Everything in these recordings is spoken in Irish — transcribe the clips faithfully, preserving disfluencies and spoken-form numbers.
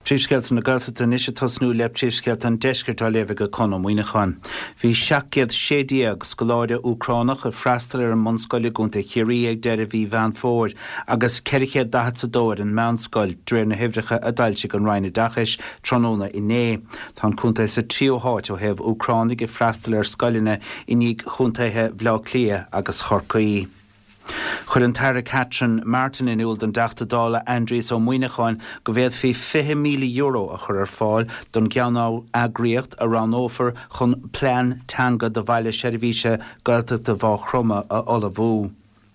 Trísceilt na Gaeltachta níos tosnú le trísceilt an deisceart á léibh go conam muoinechan. Bhí seacead sédíag scoláide Ucránach a freastal ar an monscoile gúnta chiarí ag deire bhí Van Ford agus ceirichéad dahat sa dóir an meánscoil dréir na hibhreacha a dailsigh an Rhaine Dachais tróna i né. Tá chunta sa tríoháit ó hebh Ucránig i freastal ar scoilina i níag chuntaithe bhlá clia agus chorcaí. Chur an Tara Catherine Martin in úl den dachta dála Andrés ó Muoinecháin go bhéad fí fiche míle euro a chur ar fáil don ceanná agriocht a ranófer chun plán tanga do bhaile seirbhíse Gaeltachta bhá chroma a olabhú.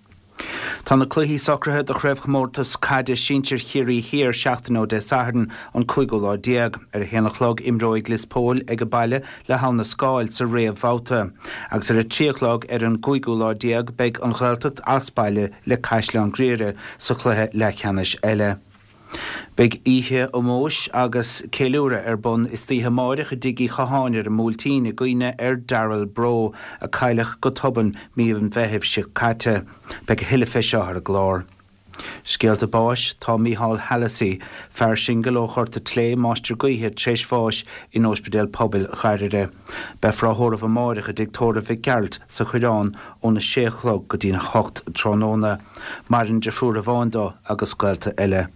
Tá na cluichí socrathe do chreibh chmórtas caide sintir chiarí hir seachtain ó de Saharn an cúigó lá diag ar a héanachlog imróig Lispól ag a baile le hána scáil sa réamh bhauta. Agus ar a tríochlog ar an cúigó lá diag beag an Gaeltacht aspaile le caiisle an gréire sa cluithe le cheannis eile. Big ihe ó mós agus céúra ar bun is títhe máireach a digí chaháinir a múltíine goine ar Darrell Bro a cailech go toban míomh an bheitheh si caite, beag a hiile feisio ar a glár. Scéalta báis tá Mícheál Hallasí fear sin go chorta tlé máistir gaothe treis fáis in Ospidéal Pobil Chairire. Be fráthóramh a máireach a digtóra bhí gealt sa chuireán ó na séchlog go dtína chocht tróna, mar an de fuair a bháindá agus Gaelta eile.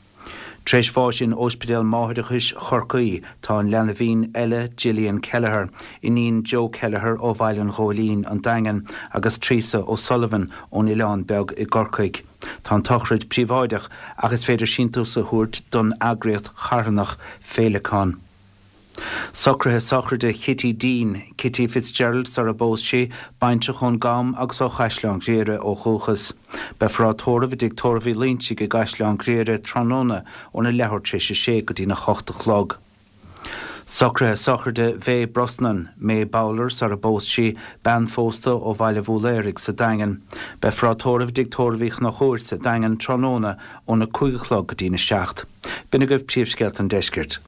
Treis fáis in Ospidéal Máthaireachais Chorcaí tá an leanahín eile Gillian Kelleher, iníon Joe Kelleher ó Bhailean Gholín an Dangan agus Trísa ó Sullivan ó Ileán beag i Gorcaig. Tá an tochrid príomháideach agus féidir síntu sa thuairt don agriocht charnach féileán. Socrathe socrade Kitty Dean, Kitty Fitzgerald sar a bós sé, bainte chun gam agus ó chaisleán gréire ó chóchas. Be frá tóramh dig tóramh líntí go gaisleán gréire tróna ó na lehar tréise sé go dtína chochta chlog. Socrathe socrade Bvé Brosnan, May Bowler sar a bós sé, ban fósta ó bhaile bhúléirigh sa Dangan. Be frá tóramh dig tóramh na chóir sa Dangan tróna ó na cúige chlog go dtína seacht. Bina goibh príomhsceilt an deisceart.